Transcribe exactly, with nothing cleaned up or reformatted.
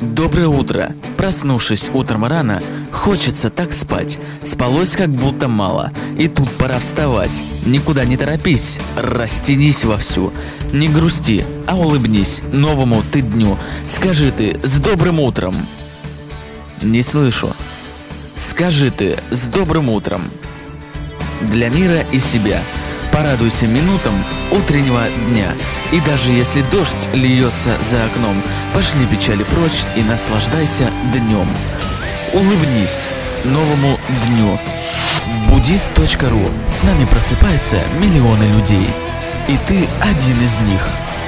Доброе утро. Проснувшись утром рано, хочется так спать. Спалось как будто мало, и тут пора вставать. Никуда не торопись, растянись вовсю. Не грусти, а улыбнись новому ты дню. Скажи ты с добрым утром. Не слышу. Скажи ты с добрым утром. Для мира и себя порадуйся минутам утреннего дня. И даже если дождь льется за окном, пошли печали прочь и наслаждайся днем. Улыбнись новому дню. Буддист точка ру. С нами просыпаются миллионы людей. И ты один из них.